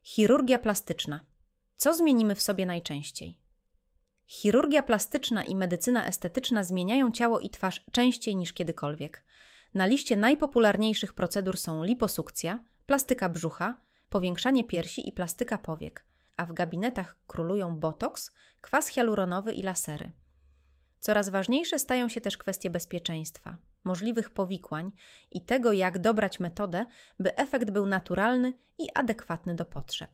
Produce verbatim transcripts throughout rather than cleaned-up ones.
Chirurgia plastyczna. Co zmienimy w sobie najczęściej? Chirurgia plastyczna i medycyna estetyczna zmieniają ciało i twarz częściej niż kiedykolwiek. Na liście najpopularniejszych procedur są liposukcja, plastyka brzucha, powiększanie piersi i plastyka powiek, a w gabinetach królują botoks, kwas hialuronowy i lasery. Coraz ważniejsze stają się też kwestie bezpieczeństwa, możliwych powikłań i tego, jak dobrać metodę, by efekt był naturalny i adekwatny do potrzeb.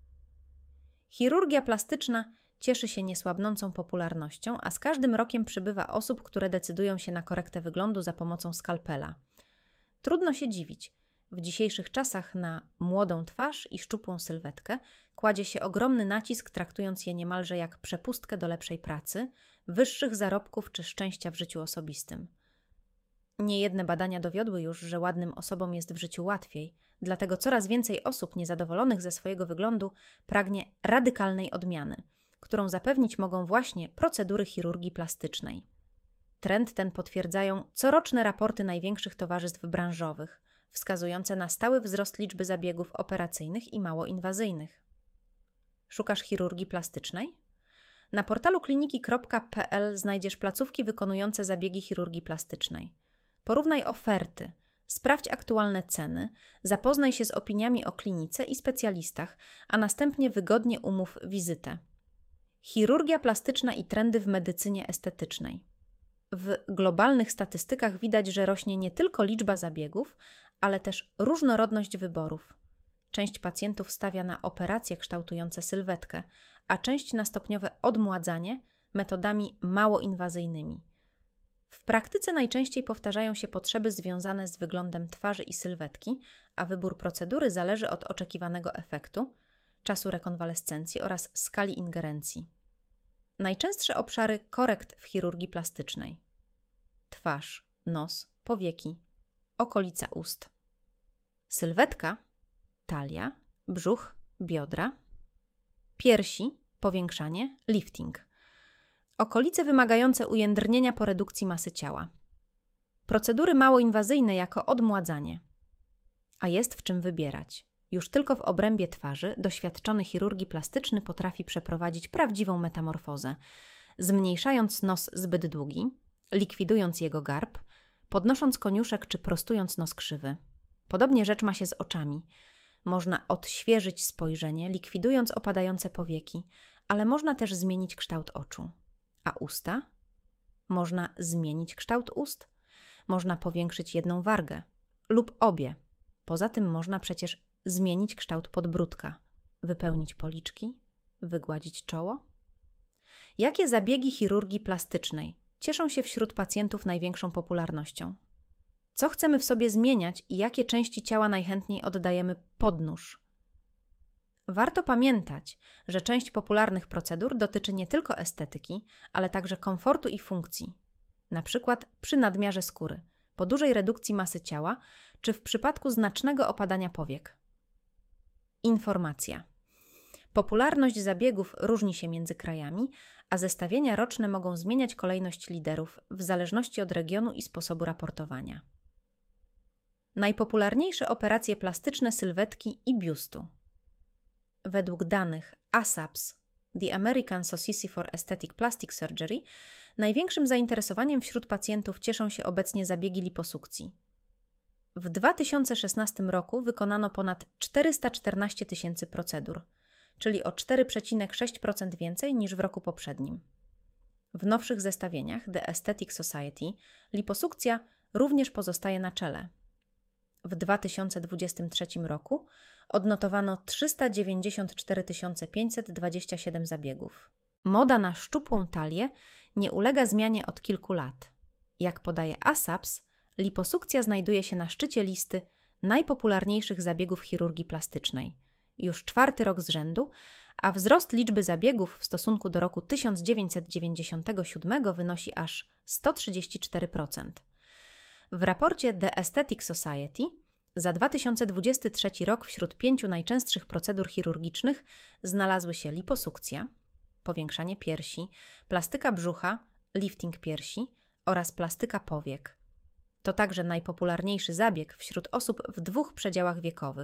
Chirurgia plastyczna cieszy się niesłabnącą popularnością, a z każdym rokiem przybywa osób, które decydują się na korektę wyglądu za pomocą skalpela. Trudno się dziwić. W dzisiejszych czasach na młodą twarz i szczupłą sylwetkę kładzie się ogromny nacisk, traktując je niemalże jak przepustkę do lepszej pracy, wyższych zarobków czy szczęścia w życiu osobistym. Niejedne badania dowiodły już, że ładnym osobom jest w życiu łatwiej, dlatego coraz więcej osób niezadowolonych ze swojego wyglądu pragnie radykalnej odmiany, którą zapewnić mogą właśnie procedury chirurgii plastycznej. Trend ten potwierdzają coroczne raporty największych towarzystw branżowych, wskazujące na stały wzrost liczby zabiegów operacyjnych i mało inwazyjnych. Szukasz chirurgii plastycznej? Na portalu kliniki kropka p l znajdziesz placówki wykonujące zabiegi chirurgii plastycznej. Porównaj oferty, sprawdź aktualne ceny, zapoznaj się z opiniami o klinice i specjalistach, a następnie wygodnie umów wizytę. Chirurgia plastyczna i trendy w medycynie estetycznej. W globalnych statystykach widać, że rośnie nie tylko liczba zabiegów, ale też różnorodność wyborów. Część pacjentów stawia na operacje kształtujące sylwetkę, a część na stopniowe odmładzanie metodami mało inwazyjnymi. W praktyce najczęściej powtarzają się potrzeby związane z wyglądem twarzy i sylwetki, a wybór procedury zależy od oczekiwanego efektu, czasu rekonwalescencji oraz skali ingerencji. Najczęstsze obszary korekt w chirurgii plastycznej: twarz, nos, powieki, okolica ust. Sylwetka, talia, brzuch, biodra. Piersi, powiększanie, lifting. Okolice wymagające ujędrnienia po redukcji masy ciała. Procedury mało inwazyjne jako odmładzanie. A jest w czym wybierać. Już tylko w obrębie twarzy doświadczony chirurgii plastyczny potrafi przeprowadzić prawdziwą metamorfozę, zmniejszając nos zbyt długi, likwidując jego garb, podnosząc koniuszek czy prostując nos krzywy. Podobnie rzecz ma się z oczami. Można odświeżyć spojrzenie, likwidując opadające powieki, ale można też zmienić kształt oczu. A usta? Można zmienić kształt ust. Można powiększyć jedną wargę lub obie. Poza tym można przecież zmienić kształt podbródka, wypełnić policzki, wygładzić czoło. Jakie zabiegi chirurgii plastycznej cieszą się wśród pacjentów największą popularnością? Co chcemy w sobie zmieniać i jakie części ciała najchętniej oddajemy pod nóż? Warto pamiętać, że część popularnych procedur dotyczy nie tylko estetyki, ale także komfortu i funkcji. Na przykład przy nadmiarze skóry, po dużej redukcji masy ciała, czy w przypadku znacznego opadania powiek. Informacja. Popularność zabiegów różni się między krajami, a zestawienia roczne mogą zmieniać kolejność liderów w zależności od regionu i sposobu raportowania. Najpopularniejsze operacje plastyczne sylwetki i biustu. Według danych A S A P S, The American Society for Aesthetic Plastic Surgery, największym zainteresowaniem wśród pacjentów cieszą się obecnie zabiegi liposukcji. W dwa tysiące szesnastym roku wykonano ponad czterysta czternaście tysięcy procedur, czyli o cztery przecinek sześć procent więcej niż w roku poprzednim. W nowszych zestawieniach The Aesthetic Society liposukcja również pozostaje na czele. W dwa tysiące dwudziestym trzecim roku odnotowano trzysta dziewięćdziesiąt cztery tysiące pięćset dwadzieścia siedem zabiegów. Moda na szczupłą talię nie ulega zmianie od kilku lat. Jak podaje A S A P S, liposukcja znajduje się na szczycie listy najpopularniejszych zabiegów chirurgii plastycznej. Już czwarty rok z rzędu, a wzrost liczby zabiegów w stosunku do roku tysiąc dziewięćset dziewięćdziesiątego siódmego wynosi aż sto trzydzieści cztery procent. W raporcie The Aesthetic Society za dwa tysiące dwudziesty trzeci rok wśród pięciu najczęstszych procedur chirurgicznych znalazły się liposukcja, powiększanie piersi, plastyka brzucha, lifting piersi oraz plastyka powiek. To także najpopularniejszy zabieg wśród osób w dwóch przedziałach wiekowych,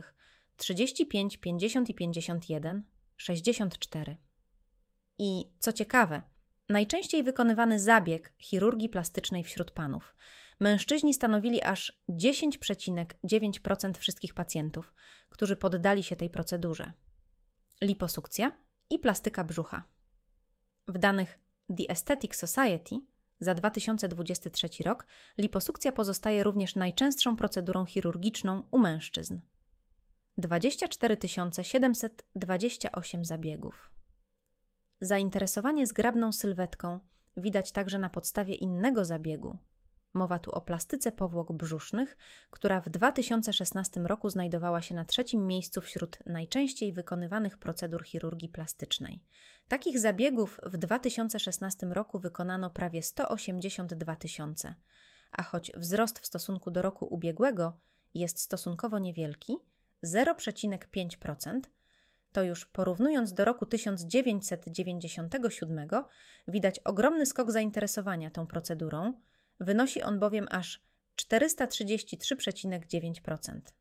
trzydzieści pięć, pięćdziesiąt i pięćdziesiąt jeden, sześćdziesiąt cztery. I co ciekawe, najczęściej wykonywany zabieg chirurgii plastycznej wśród panów. Mężczyźni stanowili aż dziesięć przecinek dziewięć procent wszystkich pacjentów, którzy poddali się tej procedurze. Liposukcja i plastyka brzucha. W danych The Aesthetic Society za dwa tysiące dwudziesty trzeci rok liposukcja pozostaje również najczęstszą procedurą chirurgiczną u mężczyzn. dwadzieścia cztery tysiące siedemset dwadzieścia osiem zabiegów. Zainteresowanie zgrabną sylwetką widać także na podstawie innego zabiegu. Mowa tu o plastyce powłok brzusznych, która w dwa tysiące szesnastym roku znajdowała się na trzecim miejscu wśród najczęściej wykonywanych procedur chirurgii plastycznej. Takich zabiegów w dwa tysiące szesnastym roku wykonano prawie sto osiemdziesiąt dwa tysiące, a choć wzrost w stosunku do roku ubiegłego jest stosunkowo niewielki, zero przecinek pięć procent, to już porównując do roku tysiąc dziewięćset dziewięćdziesiątego siódmego widać ogromny skok zainteresowania tą procedurą, wynosi on bowiem aż czterysta trzydzieści trzy przecinek dziewięć procent.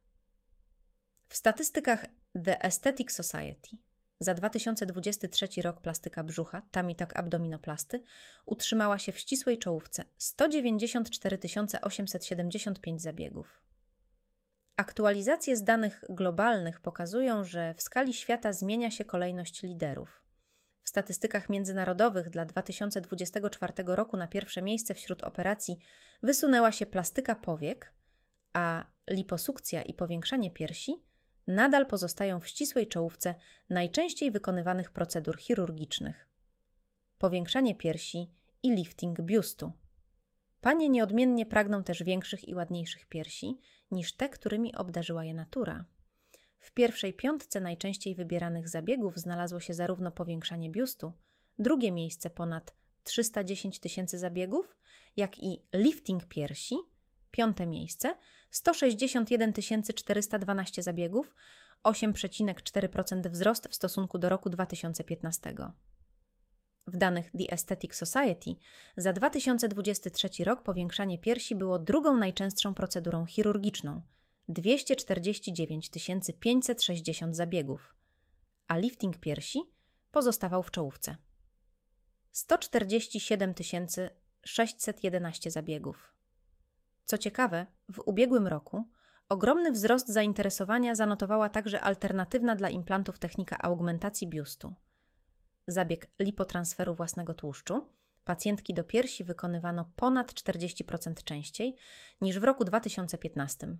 W statystykach The Aesthetic Society za dwa tysiące dwudziesty trzeci rok plastyka brzucha, tam i tak abdominoplasty, utrzymała się w ścisłej czołówce sto dziewięćdziesiąt cztery tysiące osiemset siedemdziesiąt pięć zabiegów. Aktualizacje z danych globalnych pokazują, że w skali świata zmienia się kolejność liderów. W statystykach międzynarodowych dla dwa tysiące dwudziestego czwartego roku na pierwsze miejsce wśród operacji wysunęła się plastyka powiek, a liposukcja i powiększanie piersi nadal pozostają w ścisłej czołówce najczęściej wykonywanych procedur chirurgicznych. Powiększanie piersi i lifting biustu. Panie nieodmiennie pragną też większych i ładniejszych piersi niż te, którymi obdarzyła je natura. W pierwszej piątce najczęściej wybieranych zabiegów znalazło się zarówno powiększanie biustu, drugie miejsce ponad trzysta dziesięć tysięcy zabiegów, jak i lifting piersi, piąte miejsce sto sześćdziesiąt jeden tysięcy czterysta dwanaście zabiegów, osiem przecinek cztery procent wzrost w stosunku do roku dwa tysiące piętnastego. W danych The Aesthetic Society za dwa tysiące dwudziesty trzeci rok powiększanie piersi było drugą najczęstszą procedurą chirurgiczną, dwieście czterdzieści dziewięć tysięcy pięćset sześćdziesiąt zabiegów, a lifting piersi pozostawał w czołówce. sto czterdzieści siedem tysięcy sześćset jedenaście zabiegów. Co ciekawe, w ubiegłym roku ogromny wzrost zainteresowania zanotowała także alternatywna dla implantów technika augmentacji biustu. Zabieg lipotransferu własnego tłuszczu pacjentki do piersi wykonywano ponad czterdzieści procent częściej niż w roku dwa tysiące piętnastym.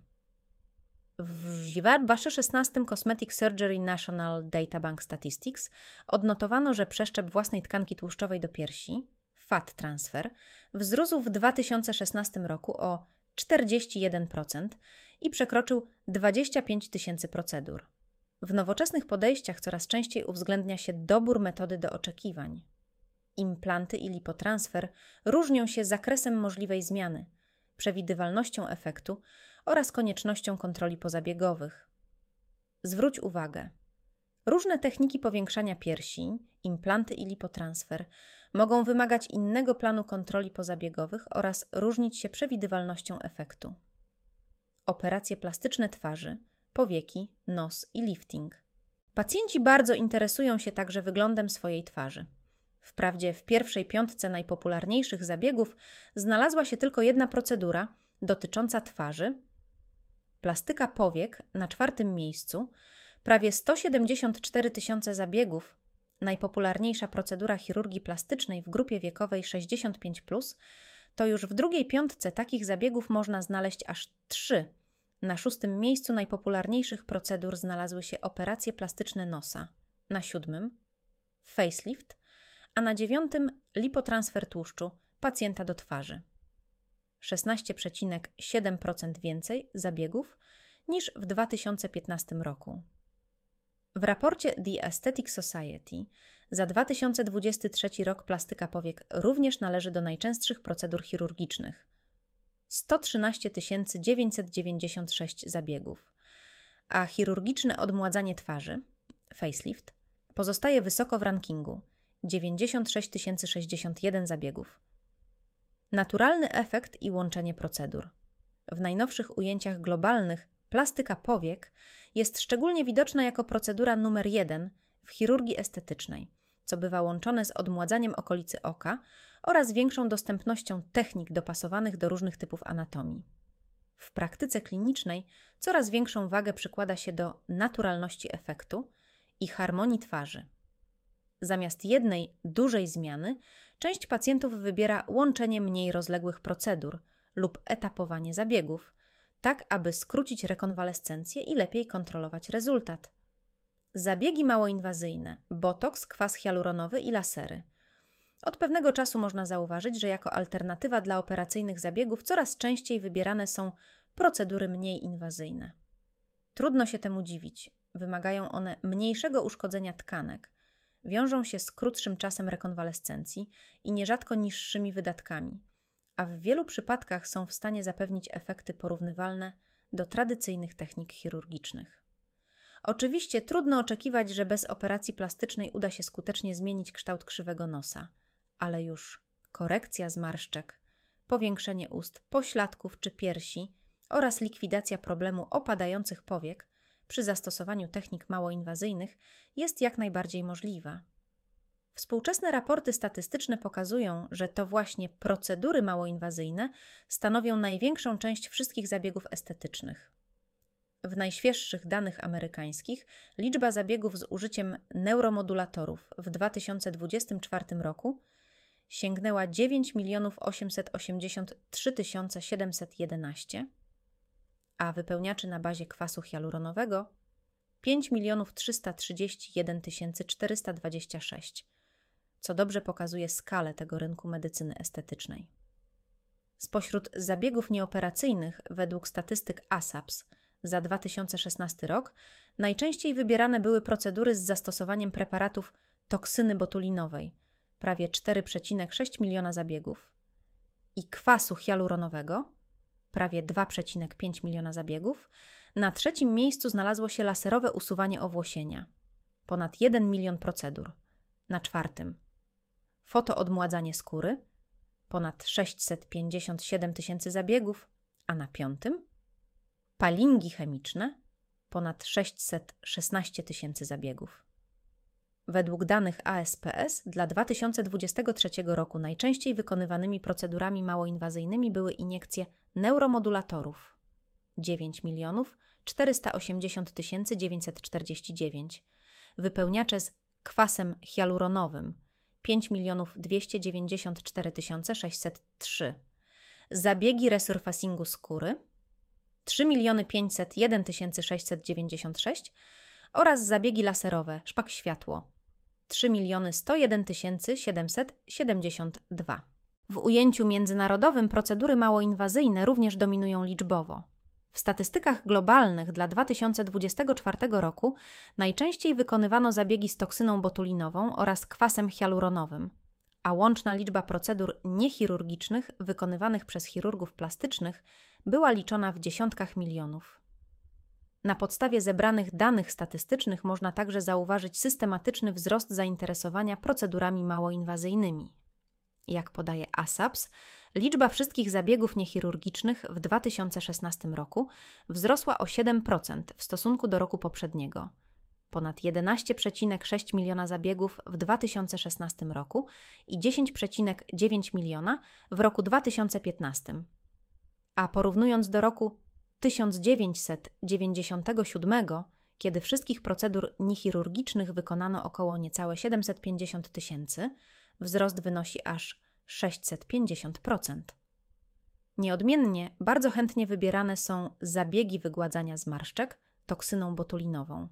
W dwa tysiące szesnastym Cosmetic Surgery National Data Bank Statistics odnotowano, że przeszczep własnej tkanki tłuszczowej do piersi, fat transfer, wzrósł w dwa tysiące szesnastym roku o czterdzieści jeden procent i przekroczył dwadzieścia pięć tysięcy procedur. W nowoczesnych podejściach coraz częściej uwzględnia się dobór metody do oczekiwań. Implanty i lipotransfer różnią się zakresem możliwej zmiany, przewidywalnością efektu oraz koniecznością kontroli pozabiegowych. Zwróć uwagę, różne techniki powiększania piersi, implanty i lipotransfer mogą wymagać innego planu kontroli pozabiegowych oraz różnić się przewidywalnością efektu. Operacje plastyczne twarzy, powieki, nos i lifting. Pacjenci bardzo interesują się także wyglądem swojej twarzy. Wprawdzie w pierwszej piątce najpopularniejszych zabiegów znalazła się tylko jedna procedura dotycząca twarzy. Plastyka powiek na czwartym miejscu, prawie sto siedemdziesiąt cztery tysiące zabiegów, najpopularniejsza procedura chirurgii plastycznej w grupie wiekowej sześćdziesiąt pięć plus, to już w drugiej piątce takich zabiegów można znaleźć aż trzy. Na szóstym miejscu najpopularniejszych procedur znalazły się operacje plastyczne nosa, na siódmym facelift, a na dziewiątym lipotransfer tłuszczu pacjenta do twarzy. szesnaście przecinek siedem procent więcej zabiegów niż w dwa tysiące piętnastym roku. W raporcie The Aesthetic Society za dwa tysiące dwudziesty trzeci rok plastyka powiek również należy do najczęstszych procedur chirurgicznych. sto trzynaście tysięcy dziewięćset dziewięćdziesiąt sześć zabiegów, a chirurgiczne odmładzanie twarzy, facelift, pozostaje wysoko w rankingu, dziewięćdziesiąt sześć tysięcy sześćdziesiąt jeden zabiegów. Naturalny efekt i łączenie procedur. W najnowszych ujęciach globalnych Plastyka powiek jest szczególnie widoczna jako procedura numer jeden w chirurgii estetycznej, co bywa łączone z odmładzaniem okolicy oka oraz większą dostępnością technik dopasowanych do różnych typów anatomii. W praktyce klinicznej coraz większą wagę przykłada się do naturalności efektu i harmonii twarzy. Zamiast jednej dużej zmiany, część pacjentów wybiera łączenie mniej rozległych procedur lub etapowanie zabiegów, tak aby skrócić rekonwalescencję i lepiej kontrolować rezultat. Zabiegi małoinwazyjne, botoks, kwas hialuronowy i lasery. Od pewnego czasu można zauważyć, że jako alternatywa dla operacyjnych zabiegów coraz częściej wybierane są procedury mniej inwazyjne. Trudno się temu dziwić. Wymagają one mniejszego uszkodzenia tkanek, wiążą się z krótszym czasem rekonwalescencji i nierzadko niższymi wydatkami, a w wielu przypadkach są w stanie zapewnić efekty porównywalne do tradycyjnych technik chirurgicznych. Oczywiście trudno oczekiwać, że bez operacji plastycznej uda się skutecznie zmienić kształt krzywego nosa, ale już korekcja zmarszczek, powiększenie ust, pośladków czy piersi oraz likwidacja problemu opadających powiek przy zastosowaniu technik małoinwazyjnych jest jak najbardziej możliwa. Współczesne raporty statystyczne pokazują, że to właśnie procedury małoinwazyjne stanowią największą część wszystkich zabiegów estetycznych. W najświeższych danych amerykańskich liczba zabiegów z użyciem neuromodulatorów w dwa tysiące dwudziestym czwartym roku sięgnęła dziewięć milionów osiemset osiemdziesiąt trzy tysiące siedemset jedenaście, a wypełniaczy na bazie kwasu hialuronowego pięć milionów trzysta trzydzieści jeden tysięcy czterysta dwadzieścia sześć, co dobrze pokazuje skalę tego rynku medycyny estetycznej. Spośród zabiegów nieoperacyjnych według statystyk A S A P S za dwa tysiące szesnasty rok najczęściej wybierane były procedury z zastosowaniem preparatów toksyny botulinowej, prawie cztery przecinek sześć miliona zabiegów, i kwasu hialuronowego, prawie dwa przecinek pięć miliona zabiegów. Na trzecim miejscu znalazło się laserowe usuwanie owłosienia, ponad jeden milion procedur. Na czwartym fotoodmładzanie skóry, ponad sześćset pięćdziesiąt siedem tysięcy zabiegów, a na piątym peelingi chemiczne, ponad sześćset szesnaście tysięcy zabiegów. Według danych A S P S dla dwa tysiące dwudziestego trzeciego roku najczęściej wykonywanymi procedurami małoinwazyjnymi były iniekcje neuromodulatorów dziewięć milionów czterysta osiemdziesiąt tysięcy dziewięćset czterdzieści dziewięć, wypełniacze z kwasem hialuronowym pięć milionów dwieście dziewięćdziesiąt cztery tysiące sześćset trzy, zabiegi resurfacingu skóry trzy miliony pięćset jeden tysięcy sześćset dziewięćdziesiąt sześć oraz zabiegi laserowe szpak światło trzy miliony sto jeden tysięcy siedemset siedemdziesiąt dwa. W ujęciu międzynarodowym procedury małoinwazyjne również dominują liczbowo. W statystykach globalnych dla dwa tysiące dwudziestego czwartego roku najczęściej wykonywano zabiegi z toksyną botulinową oraz kwasem hialuronowym, a łączna liczba procedur niechirurgicznych wykonywanych przez chirurgów plastycznych była liczona w dziesiątkach milionów. Na podstawie zebranych danych statystycznych można także zauważyć systematyczny wzrost zainteresowania procedurami małoinwazyjnymi. Jak podaje A S A P S, liczba wszystkich zabiegów niechirurgicznych w dwa tysiące szesnastym roku wzrosła o siedem procent w stosunku do roku poprzedniego. Ponad jedenaście przecinek sześć miliona zabiegów w dwa tysiące szesnastym roku i dziesięć przecinek dziewięć miliona w roku dwa tysiące piętnastym. A porównując do roku tysiąc dziewięćset dziewięćdziesiątego siódmego, kiedy wszystkich procedur niechirurgicznych wykonano około niecałe siedemset pięćdziesiąt tysięcy, wzrost wynosi aż sześćset pięćdziesiąt procent. Nieodmiennie bardzo chętnie wybierane są zabiegi wygładzania zmarszczek toksyną botulinową.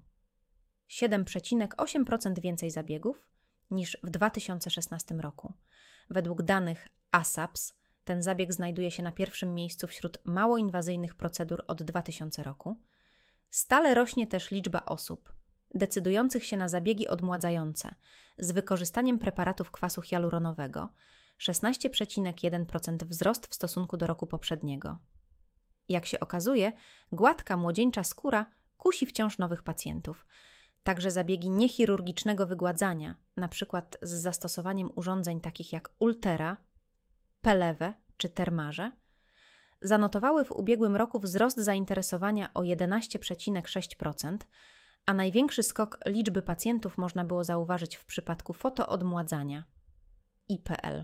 siedem przecinek osiem procent więcej zabiegów niż w dwa tysiące szesnastym roku. Według danych A S A P S ten zabieg znajduje się na pierwszym miejscu wśród małoinwazyjnych procedur od dwa tysiące roku. Stale rośnie też liczba osób decydujących się na zabiegi odmładzające z wykorzystaniem preparatów kwasu hialuronowego, szesnaście przecinek jeden procent wzrost w stosunku do roku poprzedniego. Jak się okazuje, gładka młodzieńcza skóra kusi wciąż nowych pacjentów. Także zabiegi niechirurgicznego wygładzania, np. z zastosowaniem urządzeń takich jak Ultera, Pelewę czy Termarze, zanotowały w ubiegłym roku wzrost zainteresowania o jedenaście przecinek sześć procent, a największy skok liczby pacjentów można było zauważyć w przypadku fotoodmładzania I P L.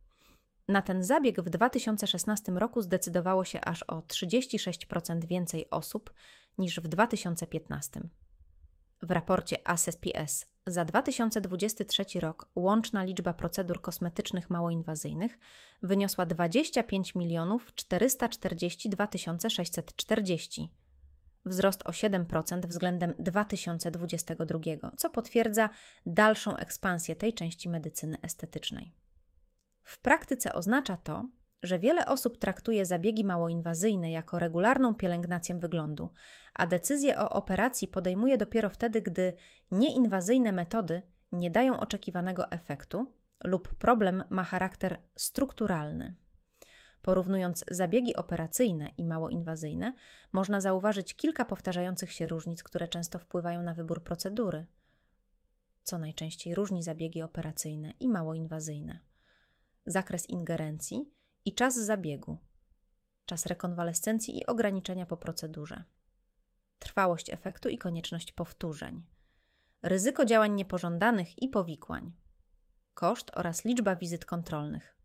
Na ten zabieg w dwa tysiące szesnastym roku zdecydowało się aż o trzydzieści sześć procent więcej osób niż w dwa tysiące piętnastym. W raporcie A S P S za dwa tysiące dwudziesty trzeci rok łączna liczba procedur kosmetycznych małoinwazyjnych wyniosła dwadzieścia pięć milionów czterysta czterdzieści dwa tysiące sześćset czterdzieści, wzrost o siedem procent względem dwa tysiące dwudziestego drugiego, co potwierdza dalszą ekspansję tej części medycyny estetycznej. W praktyce oznacza to, że wiele osób traktuje zabiegi małoinwazyjne jako regularną pielęgnację wyglądu, a decyzję o operacji podejmuje dopiero wtedy, gdy nieinwazyjne metody nie dają oczekiwanego efektu lub problem ma charakter strukturalny. Porównując zabiegi operacyjne i małoinwazyjne, można zauważyć kilka powtarzających się różnic, które często wpływają na wybór procedury. Co najczęściej różni zabiegi operacyjne i małoinwazyjne? Zakres ingerencji i czas zabiegu, czas rekonwalescencji i ograniczenia po procedurze, trwałość efektu i konieczność powtórzeń, ryzyko działań niepożądanych i powikłań, koszt oraz liczba wizyt kontrolnych.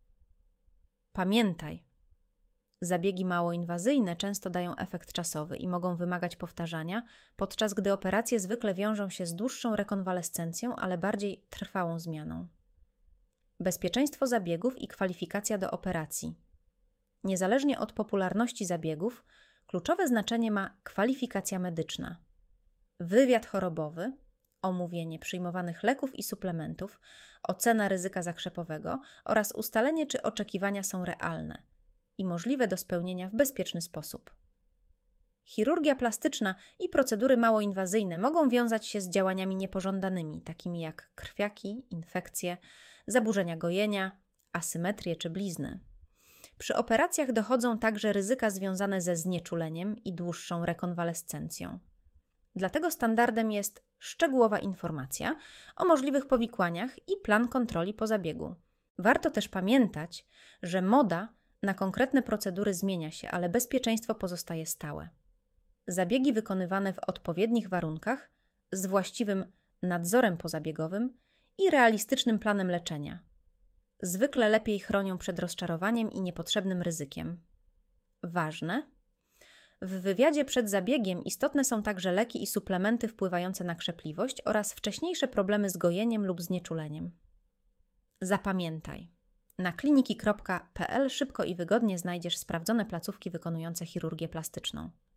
Pamiętaj, zabiegi małoinwazyjne często dają efekt czasowy i mogą wymagać powtarzania, podczas gdy operacje zwykle wiążą się z dłuższą rekonwalescencją, ale bardziej trwałą zmianą. Bezpieczeństwo zabiegów i kwalifikacja do operacji. Niezależnie od popularności zabiegów, kluczowe znaczenie ma kwalifikacja medyczna. Wywiad chorobowy, omówienie przyjmowanych leków i suplementów, ocena ryzyka zakrzepowego oraz ustalenie, czy oczekiwania są realne i możliwe do spełnienia w bezpieczny sposób. Chirurgia plastyczna i procedury małoinwazyjne mogą wiązać się z działaniami niepożądanymi, takimi jak krwiaki, infekcje, zaburzenia gojenia, asymetrie czy blizny. Przy operacjach dochodzą także ryzyka związane ze znieczuleniem i dłuższą rekonwalescencją. Dlatego standardem jest szczegółowa informacja o możliwych powikłaniach i plan kontroli po zabiegu. Warto też pamiętać, że moda na konkretne procedury zmienia się, ale bezpieczeństwo pozostaje stałe. Zabiegi wykonywane w odpowiednich warunkach, z właściwym nadzorem pozabiegowym i realistycznym planem leczenia zwykle lepiej chronią przed rozczarowaniem i niepotrzebnym ryzykiem. Ważne: w wywiadzie przed zabiegiem istotne są także leki i suplementy wpływające na krzepliwość oraz wcześniejsze problemy z gojeniem lub znieczuleniem. Zapamiętaj: na kliniki kropka p l szybko i wygodnie znajdziesz sprawdzone placówki wykonujące chirurgię plastyczną.